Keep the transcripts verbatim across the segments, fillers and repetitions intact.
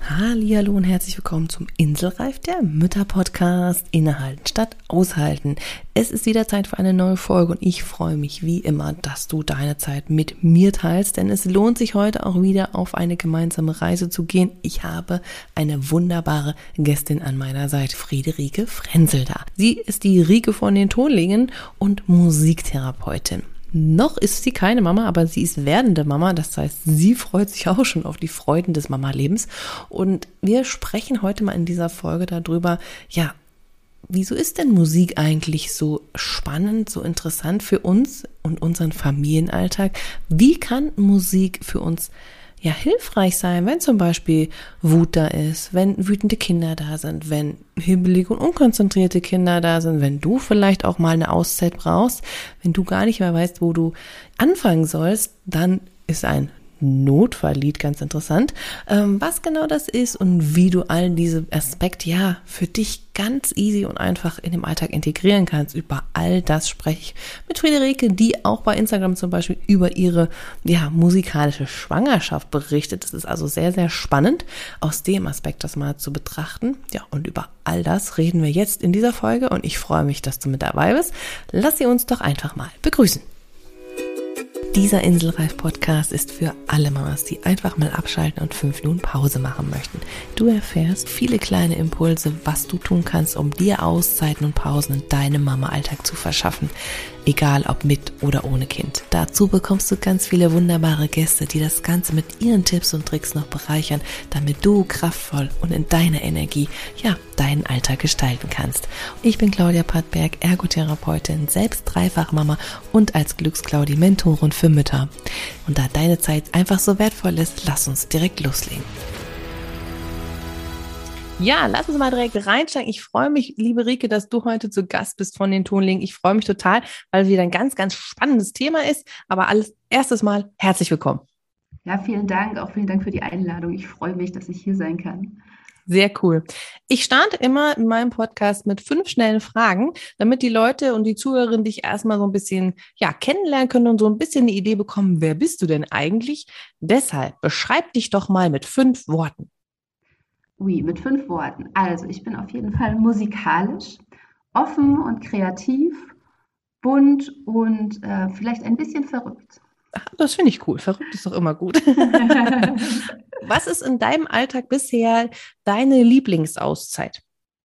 Hallihallo und herzlich willkommen zum Inselreif, der Mütter-Podcast. Innehalten statt aushalten. Es ist wieder Zeit für eine neue Folge und ich freue mich wie immer, dass du deine Zeit mit mir teilst, denn es lohnt sich heute auch wieder auf eine gemeinsame Reise zu gehen. Ich habe eine wunderbare Gästin an meiner Seite, Friederike Frenzel da. Sie ist die Rike von den Tonlingen und Musiktherapeutin. Noch ist sie keine Mama, aber sie ist werdende Mama. Das heißt, sie freut sich auch schon auf die Freuden des Mama-Lebens. Und wir sprechen heute mal in dieser Folge darüber, ja, wieso ist denn Musik eigentlich so spannend, so interessant für uns und unseren Familienalltag? Wie kann Musik für uns ja hilfreich sein, wenn zum Beispiel Wut da ist, wenn wütende Kinder da sind, wenn hibbelige und unkonzentrierte Kinder da sind, wenn du vielleicht auch mal eine Auszeit brauchst, wenn du gar nicht mehr weißt, wo du anfangen sollst, dann ist ein Notfalllied ganz interessant, ähm, was genau das ist und wie du all diese Aspekte ja für dich ganz easy und einfach in den Alltag integrieren kannst. Über all das spreche ich mit Friederike, die auch bei Instagram zum Beispiel über ihre ja musikalische Schwangerschaft berichtet. Das ist also sehr, sehr spannend, aus dem Aspekt das mal zu betrachten. Ja, und über all das reden wir jetzt in dieser Folge und ich freue mich, dass du mit dabei bist. Lass sie uns doch einfach mal begrüßen. Dieser Inselreif-Podcast ist für alle Mamas, die einfach mal abschalten und fünf Minuten Pause machen möchten. Du erfährst viele kleine Impulse, was du tun kannst, um dir Auszeiten und Pausen in deinem Mama-Alltag zu verschaffen. Egal ob mit oder ohne Kind. Dazu bekommst du ganz viele wunderbare Gäste, die das Ganze mit ihren Tipps und Tricks noch bereichern, damit du kraftvoll und in deiner Energie, ja, deinen Alltag gestalten kannst. Ich bin Claudia Pattberg, Ergotherapeutin, selbst Dreifachmama und als Glücksclaudi Mentorin für Mütter. Und da deine Zeit einfach so wertvoll ist, lass uns direkt loslegen. Ja, lass uns mal direkt reinsteigen. Ich freue mich, liebe Rike, dass du heute zu Gast bist von den Tonlingen. Ich freue mich total, weil wieder ein ganz, ganz spannendes Thema ist. Aber alles erstes Mal herzlich willkommen. Ja, vielen Dank. Auch vielen Dank für die Einladung. Ich freue mich, dass ich hier sein kann. Sehr cool. Ich starte immer in meinem Podcast mit fünf schnellen Fragen, damit die Leute und die Zuhörerinnen dich erstmal so ein bisschen ja, kennenlernen können und so ein bisschen eine Idee bekommen, wer bist du denn eigentlich? Deshalb beschreib dich doch mal mit fünf Worten. Ui, mit fünf Worten. Also, ich bin auf jeden Fall musikalisch, offen und kreativ, bunt und äh, vielleicht ein bisschen verrückt. Ach, das finde ich cool. Verrückt ist doch immer gut. Was ist in deinem Alltag bisher deine Lieblingsauszeit?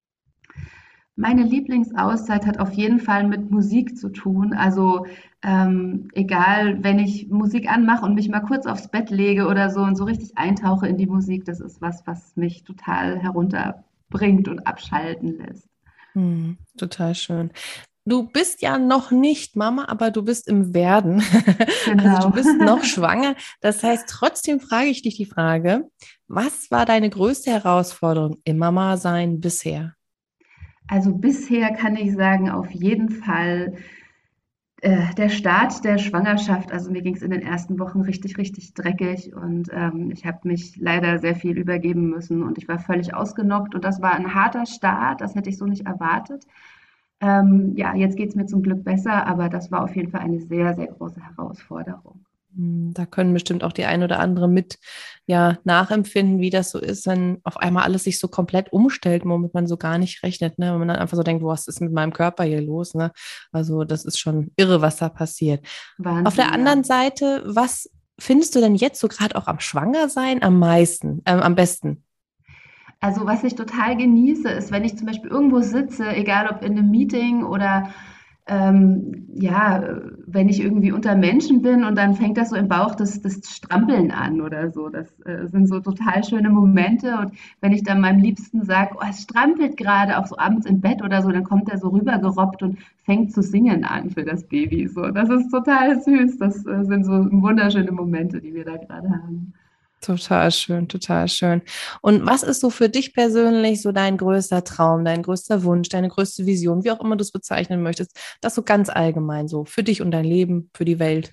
Meine Lieblingsauszeit hat auf jeden Fall mit Musik zu tun. Also ähm, egal, wenn ich Musik anmache und mich mal kurz aufs Bett lege oder so und so richtig eintauche in die Musik, das ist was, was mich total herunterbringt und abschalten lässt. Hm, total schön. Du bist ja noch nicht Mama, aber du bist im Werden. Genau. Also du bist noch schwanger. Das heißt, trotzdem frage ich dich die Frage, was war deine größte Herausforderung im Mama-Sein bisher? Also bisher kann ich sagen, auf jeden Fall äh, der Start der Schwangerschaft. Also mir ging es in den ersten Wochen richtig, richtig dreckig und ähm, ich habe mich leider sehr viel übergeben müssen und ich war völlig ausgenockt und das war ein harter Start, das hätte ich so nicht erwartet. Ähm, ja, jetzt geht es mir zum Glück besser, aber das war auf jeden Fall eine sehr, sehr große Herausforderung. Da können bestimmt auch die ein oder andere mit ja nachempfinden, wie das so ist, wenn auf einmal alles sich so komplett umstellt, womit man so gar nicht rechnet, ne? Wenn man dann einfach so denkt, was ist mit meinem Körper hier los, ne? Also das ist schon irre, was da passiert. Wahnsinn, Auf der anderen ja. Seite, was findest du denn jetzt so gerade auch am Schwangersein am meisten, ähm, am besten? Also was ich total genieße, ist, wenn ich zum Beispiel irgendwo sitze, egal ob in einem Meeting oder ähm, ja, wenn ich irgendwie unter Menschen bin und dann fängt das so im Bauch das, das Strampeln an oder so. Das äh, sind so total schöne Momente. Und wenn ich dann meinem Liebsten sage, oh, es strampelt gerade, auch so abends im Bett oder so, dann kommt er so rübergerobbt und fängt zu singen an für das Baby. So, das ist total süß. Das äh, sind so wunderschöne Momente, die wir da gerade haben. Total schön, total schön. Und was ist so für dich persönlich so dein größter Traum, dein größter Wunsch, deine größte Vision, wie auch immer du es bezeichnen möchtest, das so ganz allgemein so für dich und dein Leben, für die Welt?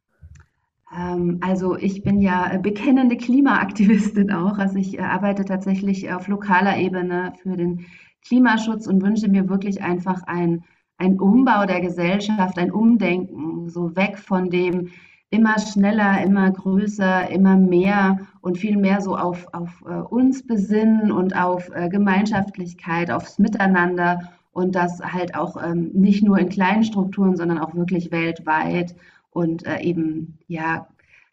Ähm, also ich bin ja äh, bekennende Klimaaktivistin auch. Also ich äh, arbeite tatsächlich auf lokaler Ebene für den Klimaschutz und wünsche mir wirklich einfach ein, ein Umbau der Gesellschaft, ein Umdenken, so weg von dem, immer schneller, immer größer, immer mehr und viel mehr so auf, auf äh, uns besinnen und auf äh, Gemeinschaftlichkeit, aufs Miteinander und das halt auch ähm, nicht nur in kleinen Strukturen, sondern auch wirklich weltweit und äh, eben ja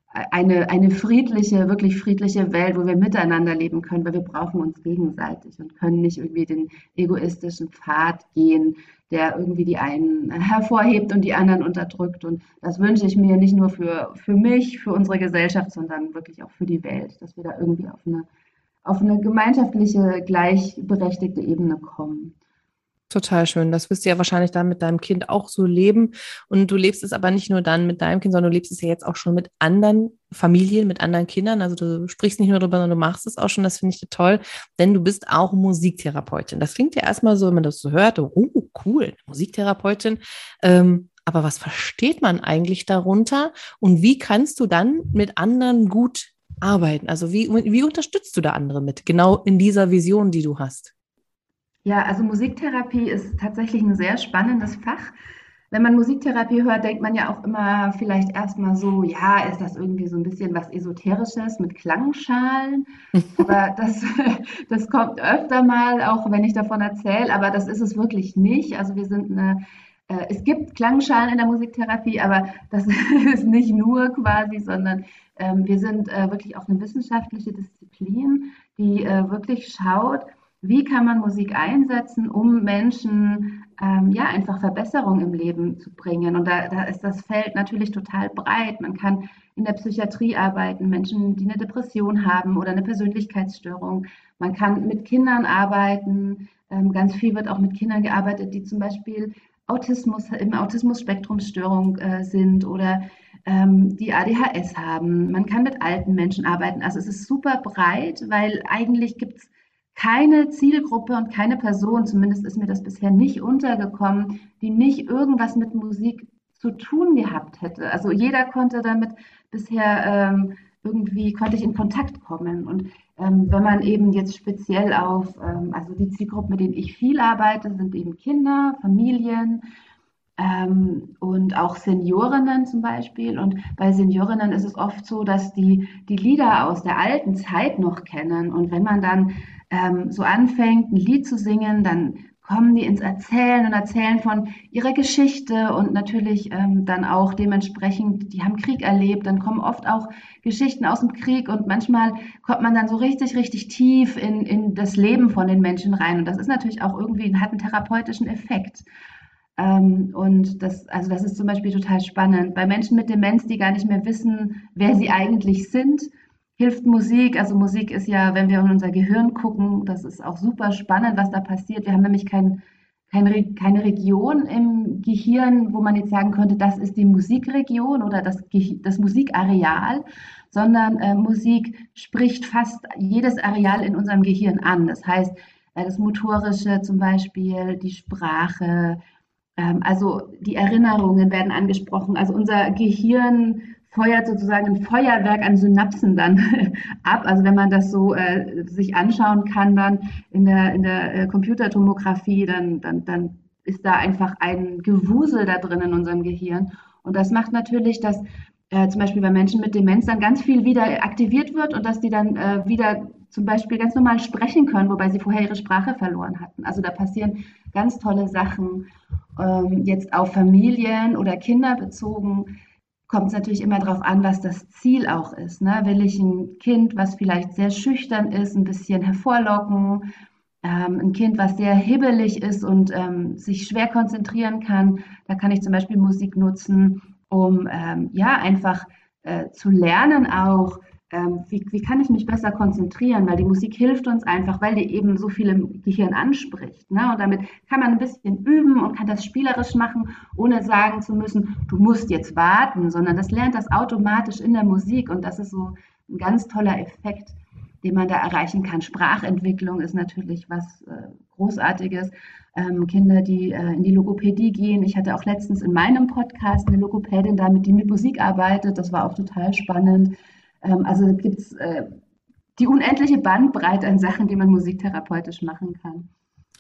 eine, eine friedliche, wirklich friedliche Welt, wo wir miteinander leben können, weil wir brauchen uns gegenseitig und können nicht irgendwie den egoistischen Pfad gehen, der irgendwie die einen hervorhebt und die anderen unterdrückt. Und das wünsche ich mir nicht nur für, für mich, für unsere Gesellschaft, sondern wirklich auch für die Welt, dass wir da irgendwie auf eine, auf eine gemeinschaftliche, gleichberechtigte Ebene kommen. Total schön. Das wirst du ja wahrscheinlich dann mit deinem Kind auch so leben. Und du lebst es aber nicht nur dann mit deinem Kind, sondern du lebst es ja jetzt auch schon mit anderen Familien, mit anderen Kindern. Also du sprichst nicht nur darüber, sondern du machst es auch schon. Das finde ich toll, denn du bist auch Musiktherapeutin. Das klingt ja erstmal so, wenn man das so hört, oh, cool, Musiktherapeutin. Ähm, aber was versteht man eigentlich darunter? Und wie kannst du dann mit anderen gut arbeiten? Also wie, wie unterstützt du da andere mit? Genau in dieser Vision, die du hast. Ja, also Musiktherapie ist tatsächlich ein sehr spannendes Fach. Wenn man Musiktherapie hört, denkt man ja auch immer vielleicht erstmal so, ja, ist das irgendwie so ein bisschen was Esoterisches mit Klangschalen? Aber das, das kommt öfter mal, auch wenn ich davon erzähle, aber das ist es wirklich nicht. Also wir sind eine, äh, es gibt Klangschalen in der Musiktherapie, aber das ist nicht nur quasi, sondern ähm, wir sind äh, wirklich auch eine wissenschaftliche Disziplin, die äh, wirklich schaut, wie kann man Musik einsetzen, um Menschen ähm, ja einfach Verbesserung im Leben zu bringen? Und da, da ist das Feld natürlich total breit. Man kann in der Psychiatrie arbeiten, Menschen, die eine Depression haben oder eine Persönlichkeitsstörung. Man kann mit Kindern arbeiten. Ähm, ganz viel wird auch mit Kindern gearbeitet, die zum Beispiel Autismus, im Autismus-Spektrumsstörung äh, sind oder ähm, die A D H S haben. Man kann mit alten Menschen arbeiten. Also es ist super breit, weil eigentlich gibt es keine Zielgruppe und keine Person, zumindest ist mir das bisher nicht untergekommen, die nicht irgendwas mit Musik zu tun gehabt hätte. Also jeder konnte damit bisher ähm, irgendwie, konnte ich in Kontakt kommen. Und ähm, wenn man eben jetzt speziell auf, ähm, also die Zielgruppen, mit denen ich viel arbeite, sind eben Kinder, Familien, ähm, und auch Seniorinnen zum Beispiel. Und bei Seniorinnen ist es oft so, dass die die Lieder aus der alten Zeit noch kennen. Und wenn man dann ähm, so anfängt, ein Lied zu singen, dann kommen die ins Erzählen und erzählen von ihrer Geschichte und natürlich ähm, dann auch dementsprechend, die haben Krieg erlebt, dann kommen oft auch Geschichten aus dem Krieg und manchmal kommt man dann so richtig, richtig tief in, in das Leben von den Menschen rein. Und das ist natürlich auch irgendwie, hat einen therapeutischen Effekt. Ähm, und das, also das ist zum Beispiel total spannend. Bei Menschen mit Demenz, die gar nicht mehr wissen, wer sie eigentlich sind, hilft Musik. Also Musik ist ja, wenn wir in unser Gehirn gucken, das ist auch super spannend, was da passiert. Wir haben nämlich kein, kein, keine Region im Gehirn, wo man jetzt sagen könnte, das ist die Musikregion oder das, das Musikareal, sondern äh, Musik spricht fast jedes Areal in unserem Gehirn an. Das heißt, äh, das Motorische zum Beispiel, die Sprache, ähm, also die Erinnerungen werden angesprochen. Also unser Gehirn feuert sozusagen ein Feuerwerk an Synapsen dann ab. Also wenn man das so äh, sich anschauen kann dann in der, in der äh, Computertomographie, dann, dann, dann ist da einfach ein Gewusel da drin in unserem Gehirn. Und das macht natürlich, dass äh, zum Beispiel bei Menschen mit Demenz dann ganz viel wieder aktiviert wird und dass die dann äh, wieder zum Beispiel ganz normal sprechen können, wobei sie vorher ihre Sprache verloren hatten. Also da passieren ganz tolle Sachen. Ähm, jetzt auf Familien oder Kinder bezogen, kommt es natürlich immer darauf an, was das Ziel auch ist. Ne? Will ich ein Kind, was vielleicht sehr schüchtern ist, ein bisschen hervorlocken? Ähm, ein Kind, was sehr hibbelig ist und ähm, sich schwer konzentrieren kann, da kann ich zum Beispiel Musik nutzen, um ähm, ja einfach äh, zu lernen auch, ähm, wie, wie kann ich mich besser konzentrieren, weil die Musik hilft uns einfach, weil die eben so viel im Gehirn anspricht. Ne? Und damit kann man ein bisschen üben und kann das spielerisch machen, ohne sagen zu müssen, du musst jetzt warten, sondern das lernt das automatisch in der Musik und das ist so ein ganz toller Effekt, den man da erreichen kann. Sprachentwicklung ist natürlich was äh, Großartiges. Ähm, Kinder, die äh, in die Logopädie gehen. Ich hatte auch letztens in meinem Podcast eine Logopädin da, mit die mit Musik arbeitet. Das war auch total spannend. Ähm, also gibt es äh, die unendliche Bandbreite an Sachen, die man musiktherapeutisch machen kann.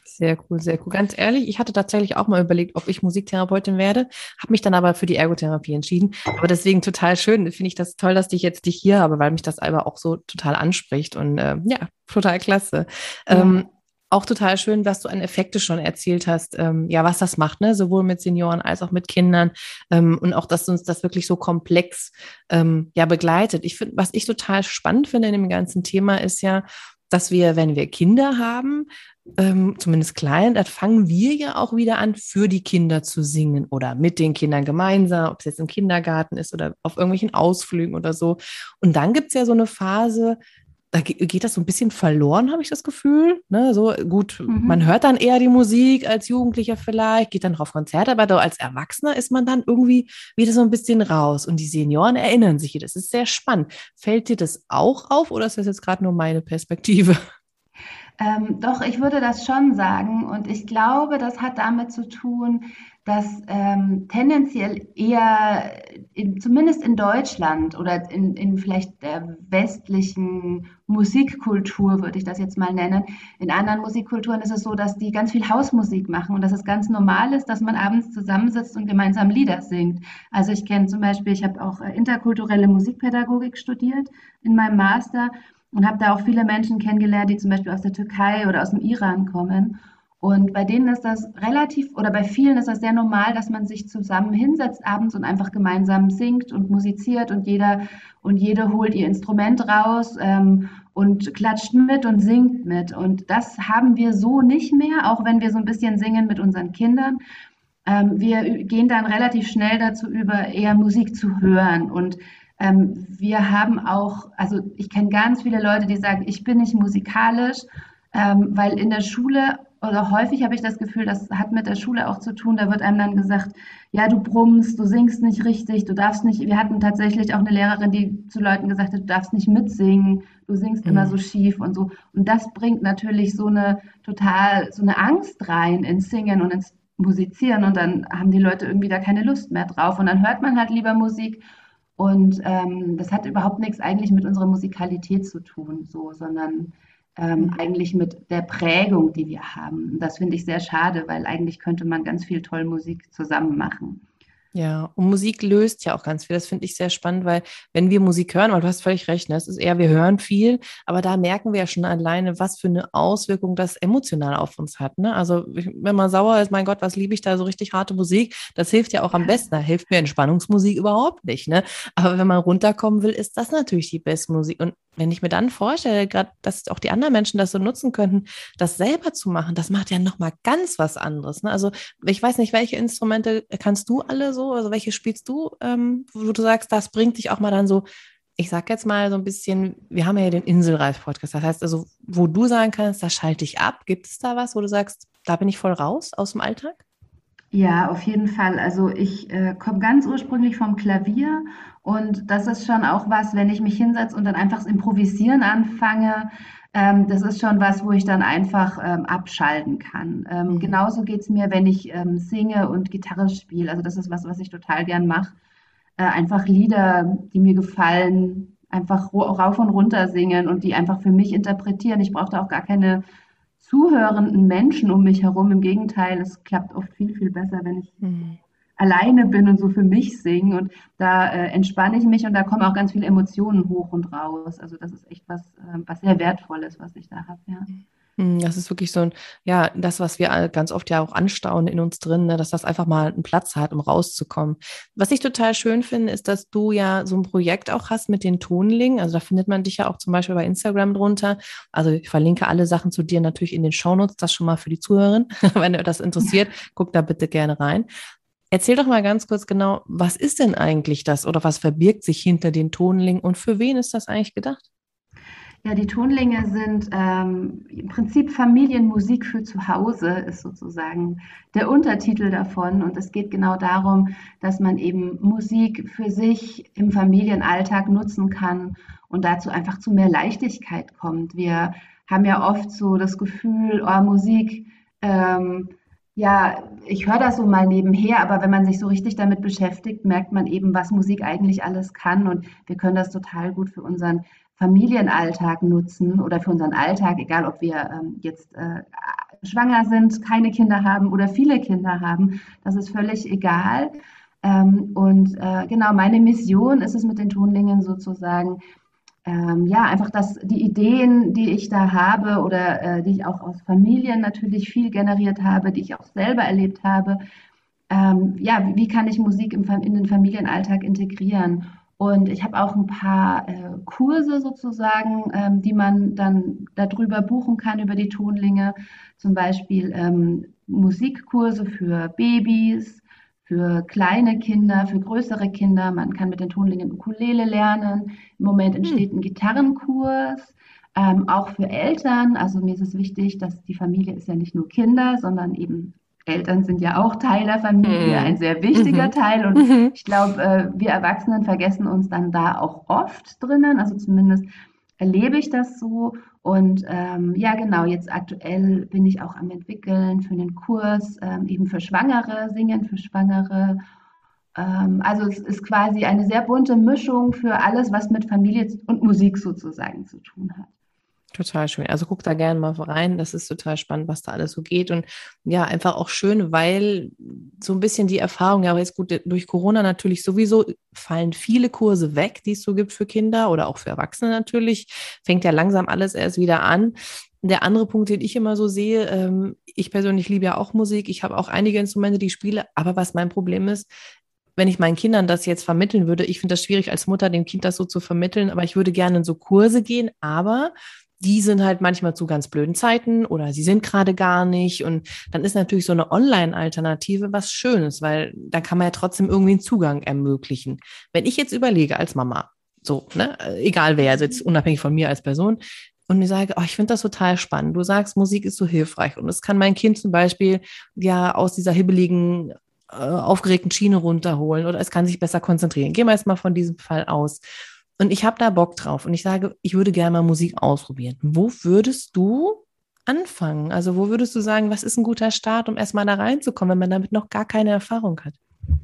Sehr cool, sehr cool. Ganz ehrlich, ich hatte tatsächlich auch mal überlegt, ob ich Musiktherapeutin werde, habe mich dann aber für die Ergotherapie entschieden. Aber deswegen total schön, finde ich das toll, dass ich jetzt dich hier habe, weil mich das aber auch so total anspricht und äh, ja, total klasse. Ja. Ähm, auch total schön, was du an Effekte schon erzählt hast, ähm, ja, was das macht, ne, sowohl mit Senioren als auch mit Kindern ähm, und auch, dass uns das wirklich so komplex ähm, ja begleitet. Ich finde, was ich total spannend finde in dem ganzen Thema ist ja, dass wir, wenn wir Kinder haben, ähm, zumindest klein, dann fangen wir ja auch wieder an, für die Kinder zu singen oder mit den Kindern gemeinsam, ob es jetzt im Kindergarten ist oder auf irgendwelchen Ausflügen oder so. Und dann gibt es ja so eine Phase, da ge- geht das so ein bisschen verloren, habe ich das Gefühl. Ne? So gut, man Mhm. hört dann eher die Musik als Jugendlicher vielleicht, geht dann noch auf Konzerte, aber doch als Erwachsener ist man dann irgendwie wieder so ein bisschen raus. Und die Senioren erinnern sich hier. Das ist sehr spannend. Fällt dir das auch auf oder ist das jetzt gerade nur meine Perspektive? Ähm, doch, ich würde das schon sagen. Und ich glaube, das hat damit zu tun, dass ähm, tendenziell eher, in, zumindest in Deutschland oder in, in vielleicht der westlichen Musikkultur, würde ich das jetzt mal nennen. In anderen Musikkulturen ist es so, dass die ganz viel Hausmusik machen und dass es ganz normal ist, dass man abends zusammensitzt und gemeinsam Lieder singt. Also ich kenne zum Beispiel, ich habe auch äh, interkulturelle Musikpädagogik studiert in meinem Master und habe da auch viele Menschen kennengelernt, die zum Beispiel aus der Türkei oder aus dem Iran kommen. Und bei denen ist das relativ, oder bei vielen ist das sehr normal, dass man sich zusammen hinsetzt abends und einfach gemeinsam singt und musiziert und jeder und jede holt ihr Instrument raus ähm, und klatscht mit und singt mit. Und das haben wir so nicht mehr, auch wenn wir so ein bisschen singen mit unseren Kindern. Ähm, wir gehen dann relativ schnell dazu über, eher Musik zu hören. Und ähm, wir haben auch, also ich kenne ganz viele Leute, die sagen, ich bin nicht musikalisch, ähm, weil in der Schule oder häufig habe ich das Gefühl, das hat mit der Schule auch zu tun, da wird einem dann gesagt, ja, du brummst, du singst nicht richtig, du darfst nicht, wir hatten tatsächlich auch eine Lehrerin, die zu Leuten gesagt hat, du darfst nicht mitsingen, du singst immer so Mhm. schief und so. Und das bringt natürlich so eine total, so eine Angst rein ins Singen und ins Musizieren und dann haben die Leute irgendwie da keine Lust mehr drauf und dann hört man halt lieber Musik und ähm, das hat überhaupt nichts eigentlich mit unserer Musikalität zu tun, so, sondern ähm, Mhm. eigentlich mit der Prägung, die wir haben. Und das finde ich sehr schade, weil eigentlich könnte man ganz viel toll Musik zusammen machen. Ja, und Musik löst ja auch ganz viel. Das finde ich sehr spannend, weil wenn wir Musik hören, weil du hast völlig recht, ne, es ist eher, wir hören viel, aber da merken wir ja schon alleine, was für eine Auswirkung das emotional auf uns hat. Ne? Also ich, wenn man sauer ist, mein Gott, was liebe ich da so richtig harte Musik? Das hilft ja auch am besten. Da hilft mir Entspannungsmusik überhaupt nicht. Ne? Aber wenn man runterkommen will, ist das natürlich die beste Musik. Und wenn ich mir dann vorstelle, gerade, dass auch die anderen Menschen das so nutzen könnten, das selber zu machen, das macht ja nochmal ganz was anderes. Ne? Also ich weiß nicht, welche Instrumente kannst du alle so? Also welche spielst du, ähm, wo du sagst, das bringt dich auch mal dann so, ich sag jetzt mal so ein bisschen, wir haben ja den Inselreif-Podcast, das heißt also, wo du sagen kannst, da schalte ich ab. Gibt es da was, wo du sagst, da bin ich voll raus aus dem Alltag? Ja, auf jeden Fall. Also ich äh, komme ganz ursprünglich vom Klavier und das ist schon auch was, wenn ich mich hinsetze und dann einfach das Improvisieren anfange, ähm, das ist schon was, wo ich dann einfach ähm, abschalten kann. Ähm, Mhm. genauso geht es mir, wenn ich ähm, singe und Gitarre spiele. Also das ist was, was ich total gern mache. Äh, einfach Lieder, die mir gefallen, einfach ro- rauf und runter singen und die einfach für mich interpretieren. Ich brauche da auch gar keine zuhörenden Menschen um mich herum. Im Gegenteil, es klappt oft viel, viel besser, wenn ich Mhm. alleine bin und so für mich singe. Und da äh, entspanne ich mich und da kommen auch ganz viele Emotionen hoch und raus. Also das ist echt was, äh, was sehr Wertvolles, was ich da habe. Ja. Hm, Das ist wirklich so ein, ja, das, was wir all- ganz oft ja auch anstauen in uns drin, ne, dass das einfach mal einen Platz hat, um rauszukommen. Was ich total schön finde, ist, dass du ja so ein Projekt auch hast mit den Tonlingen. Also da findet man dich ja auch zum Beispiel bei Instagram drunter. Also ich verlinke alle Sachen zu dir natürlich in den Shownotes, das schon mal für die Zuhörerin. Wenn ihr das interessiert, guckt da bitte gerne rein. Erzähl doch mal ganz kurz genau, was ist denn eigentlich das oder was verbirgt sich hinter den Tonlingen und für wen ist das eigentlich gedacht? Ja, die Tonlinge sind ähm, im Prinzip Familienmusik für zu Hause, ist sozusagen der Untertitel davon. Und es geht genau darum, dass man eben Musik für sich im Familienalltag nutzen kann und dazu einfach zu mehr Leichtigkeit kommt. Wir haben ja oft so das Gefühl, oh, Musik, ähm, ja, ich höre das so mal nebenher, aber wenn man sich so richtig damit beschäftigt, merkt man eben, was Musik eigentlich alles kann. Und wir können das total gut für unseren Familienalltag nutzen oder für unseren Alltag, egal ob wir ähm, jetzt äh, schwanger sind, keine Kinder haben oder viele Kinder haben. Das ist völlig egal. Ähm, und äh, genau, meine Mission ist es mit den Tonlingen sozusagen, ähm, ja, einfach, dass die Ideen, die ich da habe oder äh, die ich auch aus Familien natürlich viel generiert habe, die ich auch selber erlebt habe, ähm, ja, wie kann ich Musik im, in den Familienalltag integrieren? Und ich habe auch ein paar äh, Kurse sozusagen, ähm, die man dann darüber buchen kann, über die Tonlinge. Zum Beispiel ähm, Musikkurse für Babys, für kleine Kinder, für größere Kinder. Man kann mit den Tonlingen Ukulele lernen. Im Moment Hm. entsteht ein Gitarrenkurs, ähm, auch für Eltern. Also mir ist es wichtig, dass die Familie ist ja nicht nur Kinder, sondern eben Eltern sind ja auch Teil der Familie, ein Mhm. sehr wichtiger Mhm. Teil. Und Mhm. ich glaube, äh, wir Erwachsenen vergessen uns dann da auch oft drinnen. Also zumindest erlebe ich das so. Und ähm, ja, genau, jetzt aktuell bin ich auch am entwickeln für einen Kurs, ähm, eben für Schwangere, Singen für Schwangere. Ähm, also es ist quasi eine sehr bunte Mischung für alles, was mit Familie und Musik sozusagen zu tun hat. Total schön. Also guck da gerne mal rein. Das ist total spannend, was da alles so geht. Und ja, einfach auch schön, weil so ein bisschen die Erfahrung, ja, aber jetzt gut, durch Corona natürlich sowieso fallen viele Kurse weg, die es so gibt für Kinder oder auch für Erwachsene natürlich. Fängt ja langsam alles erst wieder an. Der andere Punkt, den ich immer so sehe, ähm, ich persönlich liebe ja auch Musik. Ich habe auch einige Instrumente, die ich spiele. Aber was mein Problem ist, wenn ich meinen Kindern das jetzt vermitteln würde, ich finde das schwierig als Mutter, dem Kind das so zu vermitteln, aber ich würde gerne in so Kurse gehen, aber die sind halt manchmal zu ganz blöden Zeiten oder sie sind gerade gar nicht. Und dann ist natürlich so eine Online-Alternative was Schönes, weil da kann man ja trotzdem irgendwie einen Zugang ermöglichen. Wenn ich jetzt überlege als Mama, so, ne, egal wer, also jetzt unabhängig von mir als Person, und mir sage, oh, ich finde das total spannend. Du sagst, Musik ist so hilfreich und es kann mein Kind zum Beispiel ja aus dieser hibbeligen, äh, aufgeregten Schiene runterholen oder es kann sich besser konzentrieren. Gehen wir jetzt mal von diesem Fall aus. Und ich habe da Bock drauf und ich sage, ich würde gerne mal Musik ausprobieren. Wo würdest du anfangen? Also wo würdest du sagen, was ist ein guter Start, um erstmal da reinzukommen, wenn man damit noch gar keine Erfahrung hat?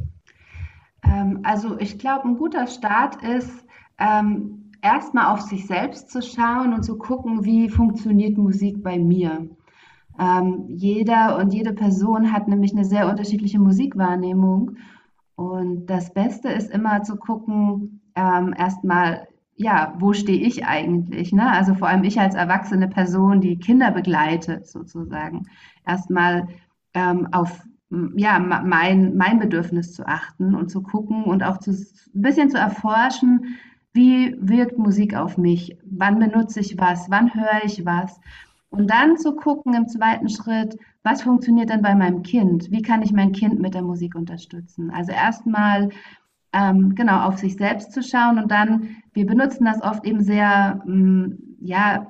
Ähm, also ich glaube, ein guter Start ist, ähm, erstmal auf sich selbst zu schauen und zu gucken, wie funktioniert Musik bei mir. Ähm, jeder und jede Person hat nämlich eine sehr unterschiedliche Musikwahrnehmung. Und das Beste ist immer zu gucken, ähm, erstmal, ja, wo stehe ich eigentlich? Ne? Also vor allem ich als erwachsene Person, die Kinder begleitet, sozusagen. Erstmal ähm, auf ja, mein, mein Bedürfnis zu achten und zu gucken und auch zu, ein bisschen zu erforschen, wie wirkt Musik auf mich? Wann benutze ich was? Wann höre ich was? Und dann zu gucken im zweiten Schritt, was funktioniert denn bei meinem Kind? Wie kann ich mein Kind mit der Musik unterstützen? Also erstmal ähm, genau auf sich selbst zu schauen und dann, wir benutzen das oft eben sehr, ähm, ja,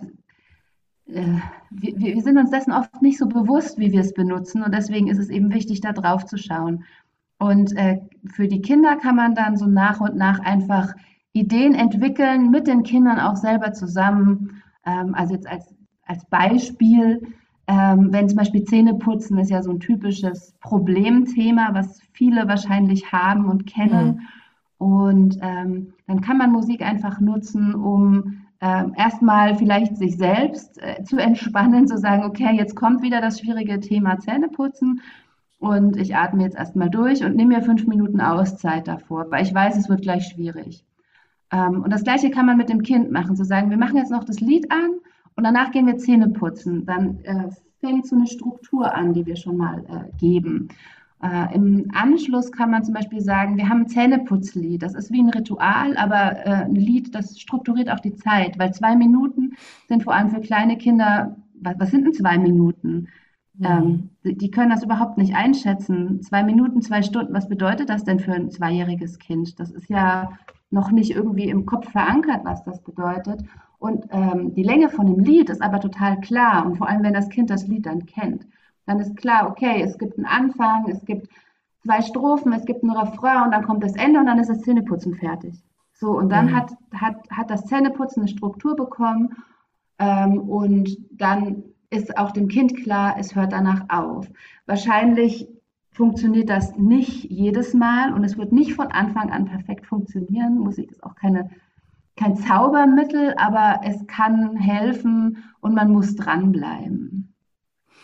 äh, wir, wir sind uns dessen oft nicht so bewusst, wie wir es benutzen und deswegen ist es eben wichtig, da drauf zu schauen. Und äh, für die Kinder kann man dann so nach und nach einfach Ideen entwickeln, mit den Kindern auch selber zusammen. Ähm, also jetzt als, als Beispiel, ähm, wenn zum Beispiel Zähneputzen ist ja so ein typisches Problemthema, was viele wahrscheinlich haben und kennen. Mhm. Und ähm, dann kann man Musik einfach nutzen, um ähm, erstmal vielleicht sich selbst äh, zu entspannen, zu sagen, okay, jetzt kommt wieder das schwierige Thema Zähneputzen und ich atme jetzt erstmal durch und nehme mir fünf Minuten Auszeit davor, weil ich weiß, es wird gleich schwierig. Ähm, und das Gleiche kann man mit dem Kind machen, zu sagen, wir machen jetzt noch das Lied an und danach gehen wir Zähne putzen. Dann äh, fängt so eine Struktur an, die wir schon mal äh, geben. Äh, Im Anschluss kann man zum Beispiel sagen, wir haben ein Zähneputzlied. Das ist wie ein Ritual, aber äh, ein Lied, das strukturiert auch die Zeit, weil zwei Minuten sind vor allem für kleine Kinder, was, was sind denn zwei Minuten? Mhm. Ähm, die, die können das überhaupt nicht einschätzen. Zwei Minuten, zwei Stunden, was bedeutet das denn für ein zweijähriges Kind? Das ist ja noch nicht irgendwie im Kopf verankert, was das bedeutet. Und ähm, die Länge von dem Lied ist aber total klar. Und vor allem, wenn das Kind das Lied dann kennt, dann ist klar, okay, es gibt einen Anfang, es gibt zwei Strophen, es gibt einen Refrain und dann kommt das Ende und dann ist das Zähneputzen fertig. So, und dann Mhm. hat, hat, hat das Zähneputzen eine Struktur bekommen ähm, und dann ist auch dem Kind klar, es hört danach auf. Wahrscheinlich funktioniert das nicht jedes Mal und es wird nicht von Anfang an perfekt funktionieren. Musik ist auch keine, kein Zaubermittel, aber es kann helfen und man muss dranbleiben.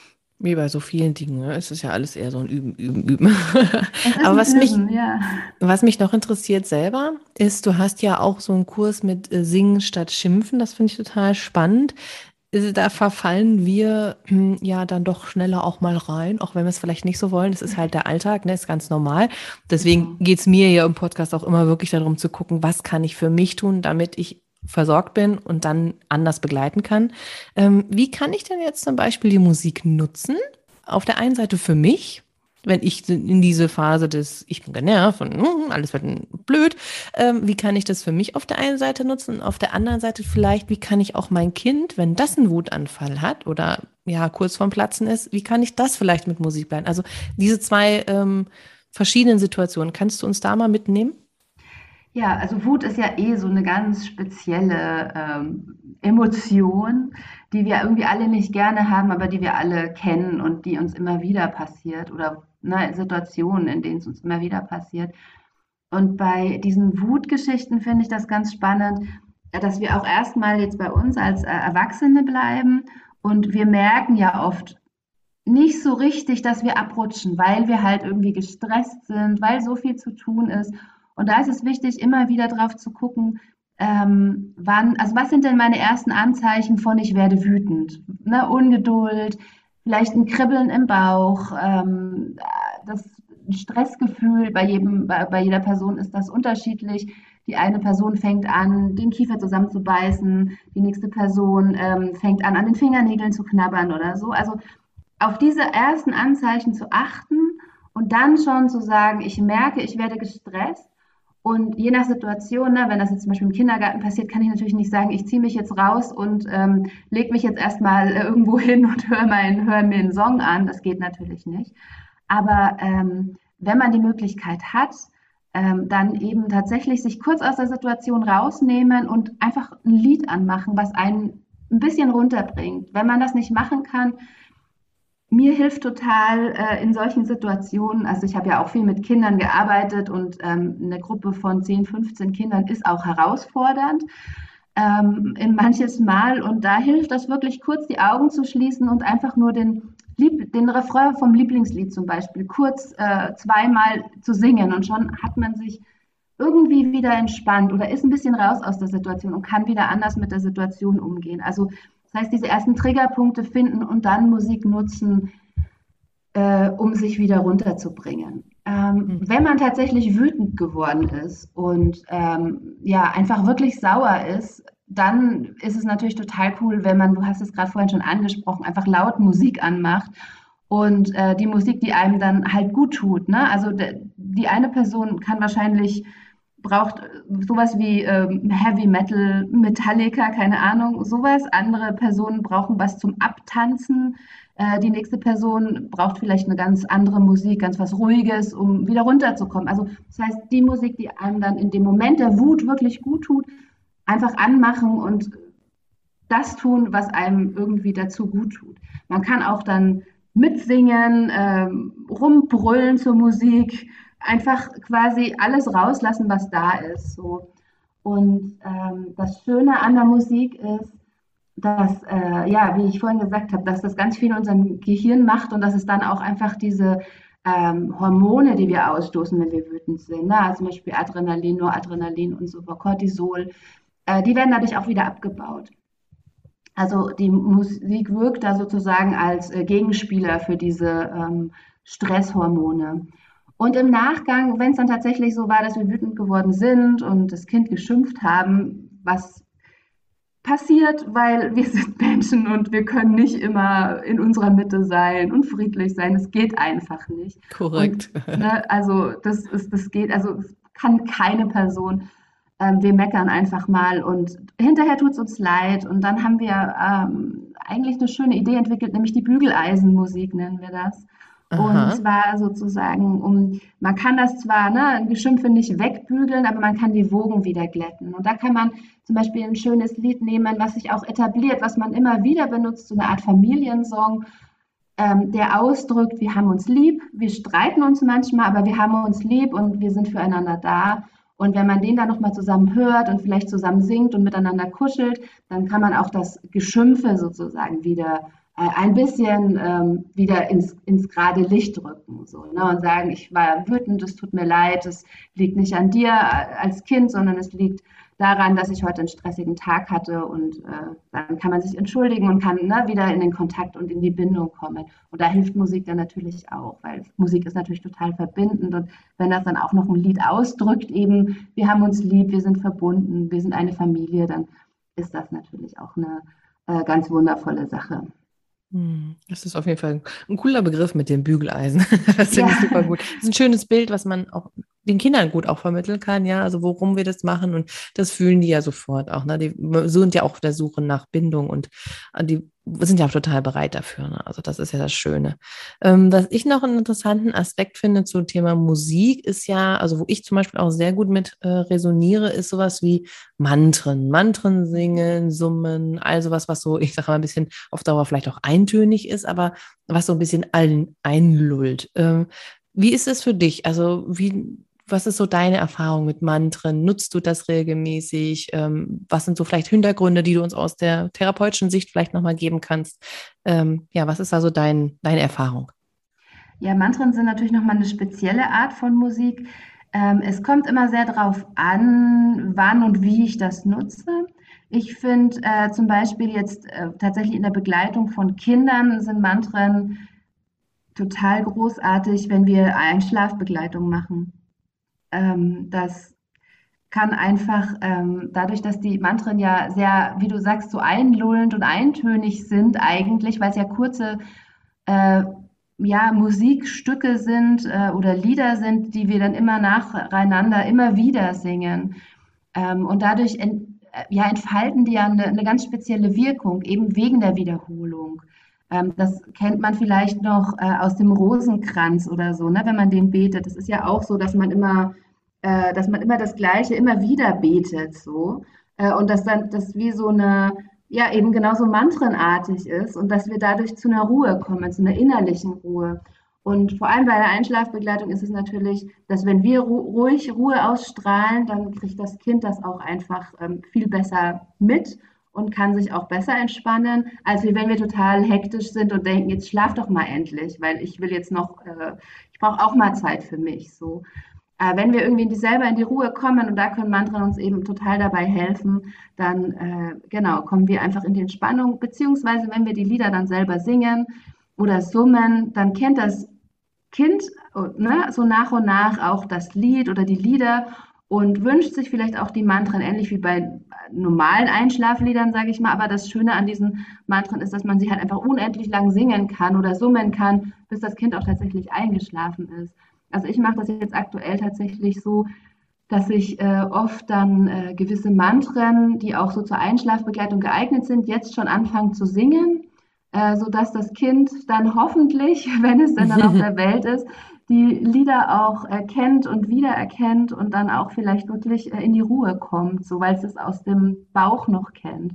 Wie bei so vielen Dingen, ne? Es ist ja alles eher so ein Üben, Üben, Üben. Es ist Aber ein was mich, Üben, ja. was mich noch interessiert selber, ist, du hast ja auch so einen Kurs mit äh, Singen statt Schimpfen. Das finde ich total spannend. Äh, Da verfallen wir hm, ja dann doch schneller auch mal rein, auch wenn wir es vielleicht nicht so wollen. Das ist halt der Alltag, ne? Ist ganz normal. Deswegen Genau. geht's mir ja im Podcast auch immer wirklich darum zu gucken, was kann ich für mich tun, damit ich versorgt bin und dann anders begleiten kann. Ähm, wie kann ich denn jetzt zum Beispiel die Musik nutzen? Auf der einen Seite für mich, wenn ich in diese Phase des, ich bin genervt und mm, alles wird blöd, ähm, wie kann ich das für mich auf der einen Seite nutzen und auf der anderen Seite vielleicht, wie kann ich auch mein Kind, wenn das einen Wutanfall hat oder ja kurz vorm Platzen ist, wie kann ich das vielleicht mit Musik bleiben? Also diese zwei ähm, verschiedenen Situationen, kannst du uns da mal mitnehmen? Ja, also Wut ist ja eh so eine ganz spezielle ähm, Emotion, die wir irgendwie alle nicht gerne haben, aber die wir alle kennen und die uns immer wieder passiert oder ne, Situationen, in denen es uns immer wieder passiert. Und bei diesen Wutgeschichten finde ich das ganz spannend, äh, dass wir auch erstmal jetzt bei uns als äh, Erwachsene bleiben und wir merken ja oft nicht so richtig, dass wir abrutschen, weil wir halt irgendwie gestresst sind, weil so viel zu tun ist. Und da ist es wichtig, immer wieder drauf zu gucken, ähm, wann, also was sind denn meine ersten Anzeichen von ich werde wütend? Ne, Ungeduld, vielleicht ein Kribbeln im Bauch, ähm, das Stressgefühl bei jedem, bei, bei jeder Person ist das unterschiedlich. Die eine Person fängt an, den Kiefer zusammenzubeißen, die nächste Person ähm, fängt an, an den Fingernägeln zu knabbern oder so. Also auf diese ersten Anzeichen zu achten und dann schon zu sagen, ich merke, ich werde gestresst. Und je nach Situation, ne, wenn das jetzt zum Beispiel im Kindergarten passiert, kann ich natürlich nicht sagen, ich ziehe mich jetzt raus und ähm, lege mich jetzt erstmal äh, irgendwo hin und höre hör mir einen Song an. Das geht natürlich nicht. Aber ähm, wenn man die Möglichkeit hat, ähm, dann eben tatsächlich sich kurz aus der Situation rausnehmen und einfach ein Lied anmachen, was einen ein bisschen runterbringt. Wenn man das nicht machen kann, mir hilft total äh, in solchen Situationen, also ich habe ja auch viel mit Kindern gearbeitet und ähm, eine Gruppe von zehn, fünfzehn Kindern ist auch herausfordernd ähm, in manches Mal und da hilft das wirklich kurz die Augen zu schließen und einfach nur den, Lieb den Refrain vom Lieblingslied zum Beispiel kurz äh, zweimal zu singen und schon hat man sich irgendwie wieder entspannt oder ist ein bisschen raus aus der Situation und kann wieder anders mit der Situation umgehen. Also das heißt, diese ersten Triggerpunkte finden und dann Musik nutzen, äh, um sich wieder runterzubringen. Ähm, Mhm. wenn man tatsächlich wütend geworden ist und ähm, ja einfach wirklich sauer ist, dann ist es natürlich total cool, wenn man, du hast es gerade vorhin schon angesprochen, einfach laut Musik anmacht und äh, die Musik, die einem dann halt gut tut. Ne? Also de, die eine Person kann wahrscheinlich braucht sowas wie ähm, Heavy Metal, Metallica, keine Ahnung, sowas. Andere Personen brauchen was zum Abtanzen. Äh, die nächste Person braucht vielleicht eine ganz andere Musik, ganz was Ruhiges, um wieder runterzukommen. Also das heißt, die Musik, die einem dann in dem Moment der Wut wirklich gut tut, einfach anmachen und das tun, was einem irgendwie dazu gut tut. Man kann auch dann mitsingen, ähm, rumbrüllen zur Musik, einfach quasi alles rauslassen, was da ist. So. Und ähm, das Schöne an der Musik ist, dass, äh, ja, wie ich vorhin gesagt habe, dass das ganz viel in unserem Gehirn macht und dass es dann auch einfach diese ähm, Hormone, die wir ausstoßen, wenn wir wütend sind, ne? Also zum Beispiel Adrenalin, Noradrenalin und so, Cortisol, äh, die werden dadurch auch wieder abgebaut. Also die Musik wirkt da sozusagen als äh, Gegenspieler für diese ähm, Stresshormone. Und im Nachgang, wenn es dann tatsächlich so war, dass wir wütend geworden sind und das Kind geschimpft haben, was passiert, weil wir sind Menschen und wir können nicht immer in unserer Mitte sein und friedlich sein. Es geht einfach nicht. Und Korrekt. ne, also das ist, das geht, also es kann keine Person. Ähm, wir meckern einfach mal und hinterher tut es uns leid. Und dann haben wir ähm, eigentlich eine schöne Idee entwickelt, nämlich die Bügeleisenmusik nennen wir das. Und Aha. zwar sozusagen, um, man kann das zwar, ne, Geschimpfe nicht wegbügeln, aber man kann die Wogen wieder glätten. Und da kann man zum Beispiel ein schönes Lied nehmen, was sich auch etabliert, was man immer wieder benutzt, so eine Art Familiensong, ähm, der ausdrückt, wir haben uns lieb, wir streiten uns manchmal, aber wir haben uns lieb und wir sind füreinander da. Und wenn man den dann nochmal zusammen hört und vielleicht zusammen singt und miteinander kuschelt, dann kann man auch das Geschimpfe sozusagen wieder ein bisschen ähm, wieder ins, ins gerade Licht rücken, so, ne? Und sagen, ich war wütend, es tut mir leid, es liegt nicht an dir als Kind, sondern es liegt daran, dass ich heute einen stressigen Tag hatte und äh, dann kann man sich entschuldigen und kann, ne, wieder in den Kontakt und in die Bindung kommen. Und da hilft Musik dann natürlich auch, weil Musik ist natürlich total verbindend und wenn das dann auch noch ein Lied ausdrückt, eben, wir haben uns lieb, wir sind verbunden, wir sind eine Familie, dann ist das natürlich auch eine äh, ganz wundervolle Sache. Hm, das ist auf jeden Fall ein cooler Begriff mit dem Bügeleisen. Das Ja, finde ich super gut. Das ist ein schönes Bild, was man auch den Kindern gut auch vermitteln kann, ja, also worum wir das machen und das fühlen die ja sofort auch, ne? Die sind ja auch auf der Suche nach Bindung und äh, die sind ja auch total bereit dafür, ne? Also das ist ja das Schöne. Ähm, was ich noch einen interessanten Aspekt finde zum Thema Musik ist ja, also wo ich zum Beispiel auch sehr gut mit äh, resoniere, ist sowas wie Mantren, Mantren singen, summen, also was, was so, ich sage mal ein bisschen auf Dauer vielleicht auch eintönig ist, aber was so ein bisschen allen einlullt. Ähm, wie ist es für dich? Also wie, was ist so deine Erfahrung mit Mantren? Nutzt du das regelmäßig? Ähm, was sind so vielleicht Hintergründe, die du uns aus der therapeutischen Sicht vielleicht nochmal geben kannst? Ähm, ja, was ist also dein, deine Erfahrung? ja, Mantren sind natürlich nochmal eine spezielle Art von Musik. Ähm, es kommt immer sehr darauf an, wann und wie ich das nutze. Ich finde äh, zum Beispiel jetzt äh, tatsächlich in der Begleitung von Kindern sind Mantren total großartig, wenn wir Einschlafbegleitung machen. Ähm, das kann einfach ähm, dadurch, dass die Mantren ja sehr, wie du sagst, so einlullend und eintönig sind eigentlich, weil es ja kurze äh, ja, Musikstücke sind äh, oder Lieder sind, die wir dann immer nacheinander immer wieder singen. Ähm, und dadurch ent, äh, ja, entfalten die ja eine, eine ganz spezielle Wirkung, eben wegen der Wiederholung. Ähm, das kennt man vielleicht noch äh, aus dem Rosenkranz oder so, ne, wenn man den betet. Das ist ja auch so, dass man immer, äh, dass man immer das Gleiche immer wieder betet, so. Äh, und dass dann das wie so eine, ja, eben genauso mantrenartig ist und dass wir dadurch zu einer Ruhe kommen, zu einer innerlichen Ruhe. Und vor allem bei der Einschlafbegleitung ist es natürlich, dass wenn wir ru ruhig Ruhe ausstrahlen, dann kriegt das Kind das auch einfach ähm, viel besser mit und kann sich auch besser entspannen, als wenn wir total hektisch sind und denken, jetzt schlaf doch mal endlich, weil ich will jetzt noch, äh, ich brauche auch mal Zeit für mich. So. Äh, wenn wir irgendwie in die, selber in die Ruhe kommen, und da können Mantren uns eben total dabei helfen, dann äh, genau kommen wir einfach in die Entspannung, beziehungsweise wenn wir die Lieder dann selber singen oder summen, dann kennt das Kind, ne, so nach und nach auch das Lied oder die Lieder und wünscht sich vielleicht auch die Mantren, ähnlich wie bei normalen Einschlafliedern, sage ich mal. Aber das Schöne an diesen Mantren ist, dass man sie halt einfach unendlich lang singen kann oder summen kann, bis das Kind auch tatsächlich eingeschlafen ist. Also ich mache das jetzt aktuell tatsächlich so, dass ich äh, oft dann äh, gewisse Mantren, die auch so zur Einschlafbegleitung geeignet sind, jetzt schon anfange zu singen, äh, sodass das Kind dann hoffentlich, wenn es denn dann auf der Welt ist, die Lieder auch erkennt und wiedererkennt und dann auch vielleicht wirklich äh, in die Ruhe kommt, so weil es es aus dem Bauch noch kennt.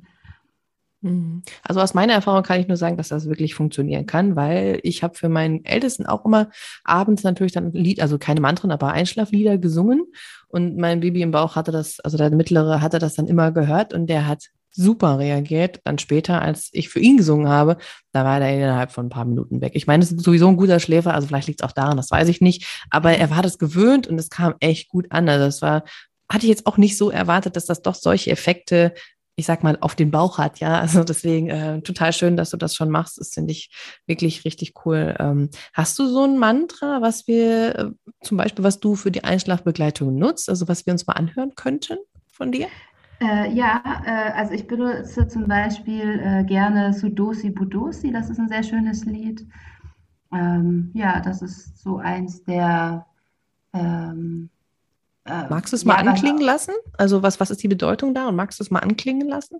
Mhm. Also aus meiner Erfahrung kann ich nur sagen, dass das wirklich funktionieren kann, weil ich habe für meinen Ältesten auch immer abends natürlich dann ein Lied, also keine Mantren, aber Einschlaflieder gesungen und mein Baby im Bauch hatte das, also der Mittlere hatte das dann immer gehört und der hat super reagiert. Dann später, als ich für ihn gesungen habe, da war der innerhalb von ein paar Minuten weg. Ich meine, es ist sowieso ein guter Schläfer, also vielleicht liegt es auch daran, das weiß ich nicht, aber er war das gewöhnt und es kam echt gut an. Also es war, hatte ich jetzt auch nicht so erwartet, dass das doch solche Effekte, ich sag mal, auf den Bauch hat, ja. Also deswegen äh, total schön, dass du das schon machst. Das finde ich wirklich richtig cool. Ähm, hast du so ein Mantra, was wir äh, zum Beispiel, was du für die Einschlafbegleitung nutzt, also was wir uns mal anhören könnten von dir? Äh, ja, äh, also ich benutze zum Beispiel äh, gerne Sudosi Budosi, das ist ein sehr schönes Lied. Ähm, ja, das ist so eins der, ähm, äh, Magst du es mal ja, was, anklingen lassen? Also was, was ist die Bedeutung da und magst du es mal anklingen lassen?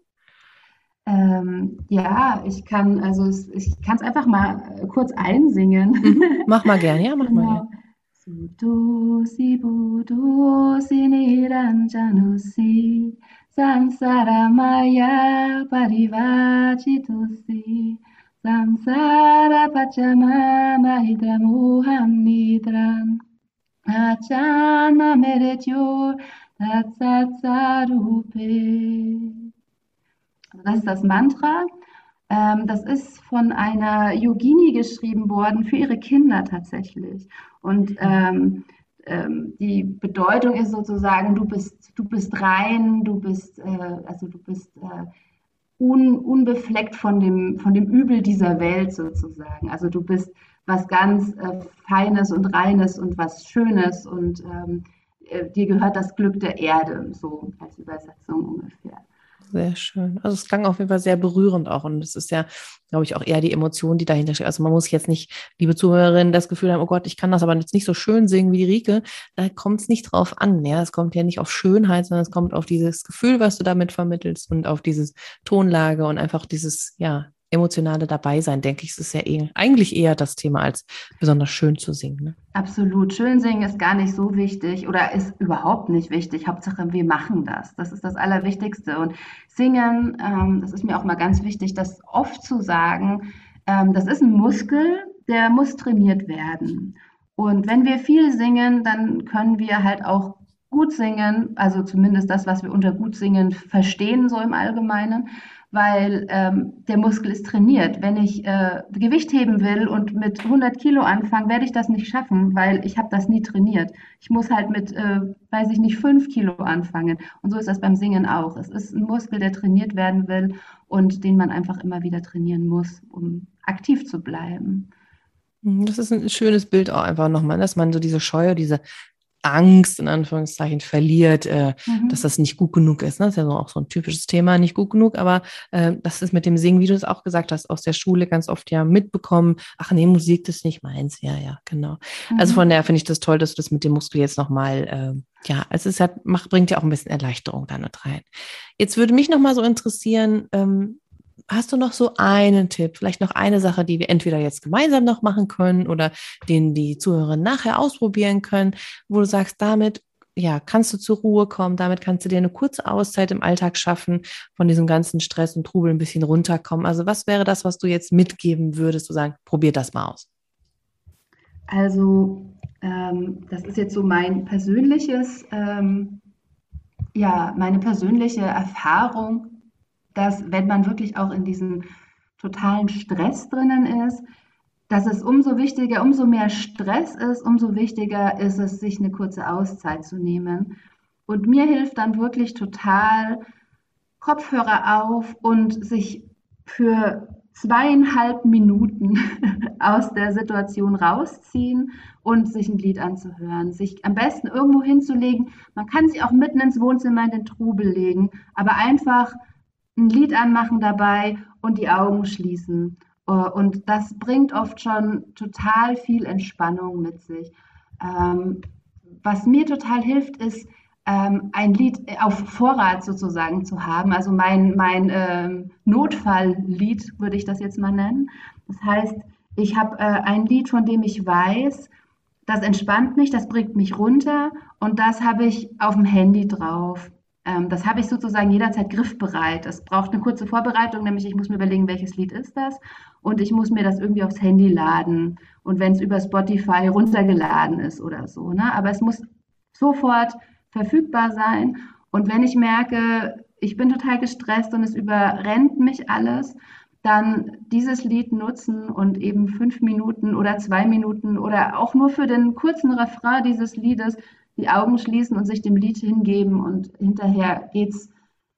ähm, ja, ich kann, also es, ich kann es einfach mal äh, kurz einsingen. Mhm. Mach mal gern, ja, mach mal gern. Genau. Sudosi Budosi Niranjanosi Sansara Maya Parivachitosi Samsara Pachama Mahidra Moham Nidram Achana Meretyor Tatsatsarupe. Also das ist das Mantra. Ähm, das ist von einer Yogini geschrieben worden für ihre Kinder tatsächlich. Und ähm, ähm, die Bedeutung ist sozusagen, du bist, du bist rein, du bist, äh, also du bist äh, un, unbefleckt von dem, von dem Übel dieser Welt sozusagen. Also du bist was ganz äh, Feines und Reines und was Schönes und ähm, äh, dir gehört das Glück der Erde, so als Übersetzung ungefähr. Sehr schön. Also es klang auf jeden Fall sehr berührend auch. Und es ist ja, glaube ich, auch eher die Emotion, die dahinter steht. Also man muss jetzt nicht, liebe Zuhörerinnen, das Gefühl haben, oh Gott, ich kann das aber jetzt nicht so schön singen wie die Rike. Da kommt es nicht drauf an. Ja, es kommt ja nicht auf Schönheit, sondern es kommt auf dieses Gefühl, was du damit vermittelst und auf dieses Tonlage und einfach dieses, ja, emotionale Dabeisein, denke ich, es ist ja eh, eigentlich eher das Thema, als besonders schön zu singen. Ne? Absolut. Schön singen ist gar nicht so wichtig oder ist überhaupt nicht wichtig. Hauptsache, wir machen das. Das ist das Allerwichtigste. Und singen, ähm, das ist mir auch mal ganz wichtig, das oft zu sagen, ähm, das ist ein Muskel, der muss trainiert werden. Und wenn wir viel singen, dann können wir halt auch gut singen, also zumindest das, was wir unter gut singen verstehen, so im Allgemeinen, weil ähm, der Muskel ist trainiert. Wenn ich äh, Gewicht heben will und mit hundert Kilo anfange, werde ich das nicht schaffen, weil ich habe das nie trainiert. Ich muss halt mit, äh, weiß ich nicht, fünf Kilo anfangen. Und so ist das beim Singen auch. Es ist ein Muskel, der trainiert werden will und den man einfach immer wieder trainieren muss, um aktiv zu bleiben. Das ist ein schönes Bild auch einfach nochmal, dass man so diese Scheu, diese Angst in Anführungszeichen verliert, äh, dass Mhm. das nicht gut genug ist. Ne? Das ist ja so auch so ein typisches Thema, nicht gut genug, aber äh, das ist mit dem Singen, wie du es auch gesagt hast, aus der Schule ganz oft ja mitbekommen. Ach nee, Musik, das ist nicht meins. Ja, ja, genau. Also von Mhm. daher finde ich das toll, dass du das mit dem Muskel jetzt nochmal, äh, ja, es ist halt, macht, bringt ja auch ein bisschen Erleichterung da mit rein. Jetzt würde mich nochmal so interessieren, ähm, hast du noch so einen Tipp, vielleicht noch eine Sache, die wir entweder jetzt gemeinsam noch machen können oder den die Zuhörer nachher ausprobieren können, wo du sagst, damit ja, kannst du zur Ruhe kommen, damit kannst du dir eine kurze Auszeit im Alltag schaffen, von diesem ganzen Stress und Trubel ein bisschen runterkommen. Also was wäre das, was du jetzt mitgeben würdest, zu sagen, probier das mal aus? Also, ähm, das ist jetzt so mein persönliches, ähm, ja, meine persönliche Erfahrung, dass wenn man wirklich auch in diesem totalen Stress drinnen ist, dass es umso wichtiger, umso mehr Stress ist, umso wichtiger ist es, sich eine kurze Auszeit zu nehmen. Und mir hilft dann wirklich total Kopfhörer auf und sich für zweieinhalb Minuten aus der Situation rausziehen und sich ein Lied anzuhören, sich am besten irgendwo hinzulegen. Man kann sich auch mitten ins Wohnzimmer in den Trubel legen, aber einfach ein Lied anmachen dabei und die Augen schließen. Äh, Und das bringt oft schon total viel Entspannung mit sich. Ähm, Was mir total hilft, ist, ähm, ein Lied auf Vorrat sozusagen zu haben. Also mein, mein ähm, Notfalllied würde ich das jetzt mal nennen. Das heißt, ich habe äh, ein Lied, von dem ich weiß, das entspannt mich, das bringt mich runter und das habe ich auf dem Handy drauf. Ähm, das habe ich sozusagen jederzeit griffbereit. Es braucht eine kurze Vorbereitung, nämlich ich muss mir überlegen, welches Lied ist das und ich muss mir das irgendwie aufs Handy laden und wenn es über Spotify runtergeladen ist oder so. Ne? Aber es muss sofort verfügbar sein und wenn ich merke, ich bin total gestresst und es überrennt mich alles, dann dieses Lied nutzen und eben fünf Minuten oder zwei Minuten oder auch nur für den kurzen Refrain dieses Liedes die Augen schließen und sich dem Lied hingeben und hinterher geht's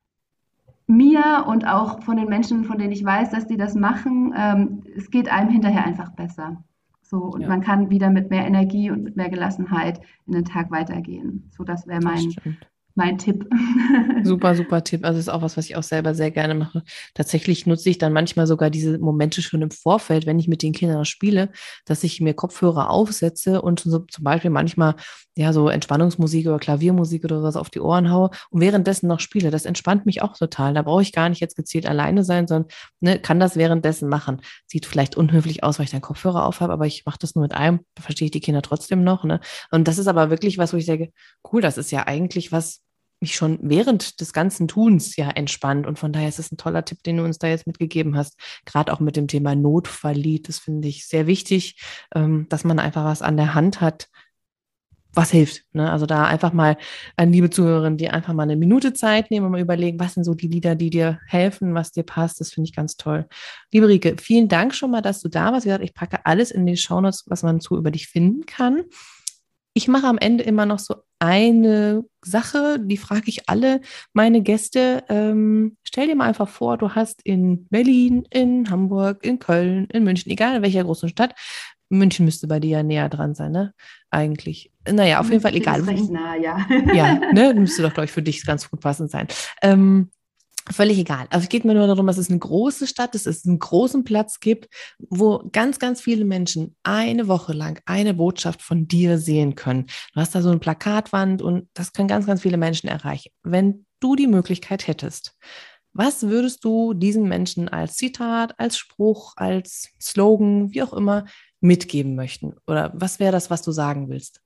mir und auch von den Menschen, von denen ich weiß, dass die das machen, ähm, es geht einem hinterher einfach besser. So, und Ja, man kann wieder mit mehr Energie und mit mehr Gelassenheit in den Tag weitergehen. So, das wäre das mein, stimmt. mein Tipp. Super, super Tipp. Also ist auch was, was ich auch selber sehr gerne mache. Tatsächlich nutze ich dann manchmal sogar diese Momente schon im Vorfeld, wenn ich mit den Kindern spiele, dass ich mir Kopfhörer aufsetze und so zum Beispiel manchmal ja so Entspannungsmusik oder Klaviermusik oder was auf die Ohren haue und währenddessen noch spiele. Das entspannt mich auch total. Da brauche ich gar nicht jetzt gezielt alleine sein, sondern ne, kann das währenddessen machen. Sieht vielleicht unhöflich aus, weil ich dann Kopfhörer aufhabe, aber ich mache das nur mit einem, da verstehe ich die Kinder trotzdem noch. Ne? Und das ist aber wirklich was, wo ich sage, cool, das ist ja eigentlich was mich schon während des ganzen Tuns ja entspannt. Und von daher ist es ein toller Tipp, den du uns da jetzt mitgegeben hast. Gerade auch mit dem Thema Notfalllied. Das finde ich sehr wichtig, ähm, dass man einfach was an der Hand hat, was hilft. Ne? Also da einfach mal an liebe Zuhörerinnen, die einfach mal eine Minute Zeit nehmen und mal überlegen, was sind so die Lieder, die dir helfen, was dir passt. Das finde ich ganz toll. Liebe Rike, vielen Dank schon mal, dass du da warst. Wie gesagt, ich packe alles in die Shownotes, was man so über dich finden kann. Ich mache am Ende immer noch so eine Sache, die frage ich alle meine Gäste. Ähm, stell dir mal einfach vor, du hast in Berlin, in Hamburg, in Köln, in München, egal in welcher großen Stadt, München müsste bei dir ja näher dran sein, ne? Eigentlich. Naja, auf jeden Fall egal. Ist recht nah, ja. Ja, ne? Müsste doch, glaube ich, für dich ganz gut passend sein. Ähm, Völlig egal. Also es geht mir nur darum, dass es eine große Stadt ist, dass es einen großen Platz gibt, wo ganz, ganz viele Menschen eine Woche lang eine Botschaft von dir sehen können. Du hast da so eine Plakatwand und das können ganz, ganz viele Menschen erreichen. Wenn du die Möglichkeit hättest, was würdest du diesen Menschen als Zitat, als Spruch, als Slogan, wie auch immer, mitgeben möchten? Oder was wäre das, was du sagen willst?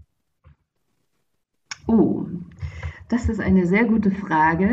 Oh, das ist eine sehr gute Frage.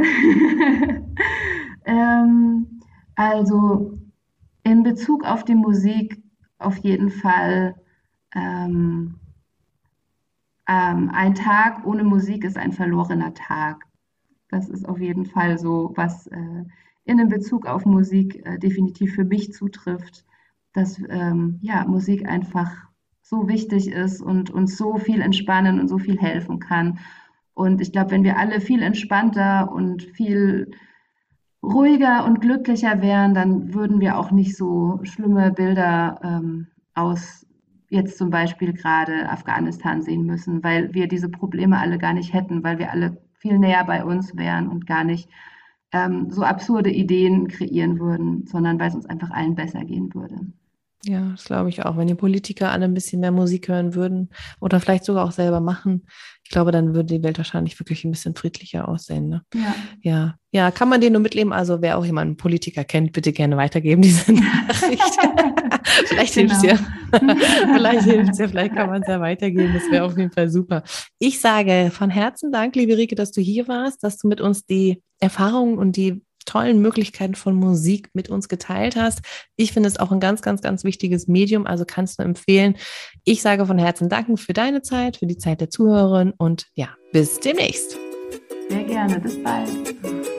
ähm, also in Bezug auf die Musik auf jeden Fall ähm, ähm, ein Tag ohne Musik ist ein verlorener Tag. Das ist auf jeden Fall so, was äh, in dem Bezug auf Musik äh, definitiv für mich zutrifft, dass ähm, ja, Musik einfach so wichtig ist und uns so viel entspannen und so viel helfen kann. Und ich glaube, wenn wir alle viel entspannter und viel ruhiger und glücklicher wären, dann würden wir auch nicht so schlimme Bilder ähm, aus jetzt zum Beispiel gerade Afghanistan sehen müssen, weil wir diese Probleme alle gar nicht hätten, weil wir alle viel näher bei uns wären und gar nicht ähm, so absurde Ideen kreieren würden, sondern weil es uns einfach allen besser gehen würde. Ja, das glaube ich auch. Wenn die Politiker alle ein bisschen mehr Musik hören würden oder vielleicht sogar auch selber machen, ich glaube, dann würde die Welt wahrscheinlich wirklich ein bisschen friedlicher aussehen. Ne? Ja. Ja, ja, kann man den nur mitleben. Also wer auch jemanden Politiker kennt, bitte gerne weitergeben, diese Nachricht. Vielleicht hilft es Genau. ja. Vielleicht hilft es ja, vielleicht kann man es ja weitergeben. Das wäre auf jeden Fall super. Ich sage von Herzen Dank, liebe Rike, dass du hier warst, dass du mit uns die Erfahrungen und die tollen Möglichkeiten von Musik mit uns geteilt hast. Ich finde es auch ein ganz, ganz, ganz wichtiges Medium, also kannst du empfehlen. Ich sage von Herzen Dank für deine Zeit, für die Zeit der Zuhörerin und ja, bis demnächst. Sehr gerne, bis bald.